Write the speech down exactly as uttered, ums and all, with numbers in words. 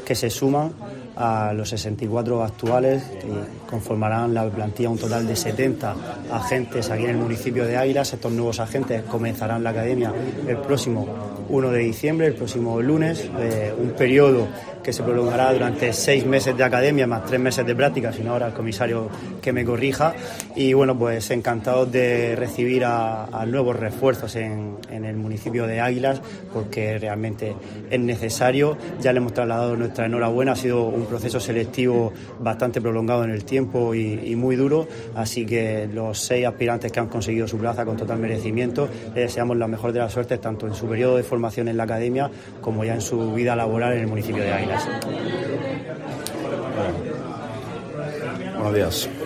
que se suman a los sesenta y cuatro actuales, que conformarán la plantilla un total de setenta agentes aquí en el municipio de Águilas. Estos nuevos agentes comenzarán la academia el próximo uno de diciembre, el próximo lunes, eh, un periodo que se prolongará durante seis meses de academia más tres meses de práctica, si no ahora el comisario que me corrija. Y bueno, pues encantados de recibir a, a nuevos refuerzos en, en el municipio de Águilas, porque realmente es necesario. Ya le hemos trasladado nuestra enhorabuena, ha sido un proceso selectivo bastante prolongado en el tiempo y, y muy duro, así que los seis aspirantes que han conseguido su plaza con total merecimiento, les deseamos la mejor de las suertes tanto en su periodo de formación en la academia como ya en su vida laboral en el municipio de Águilas. Buenos días.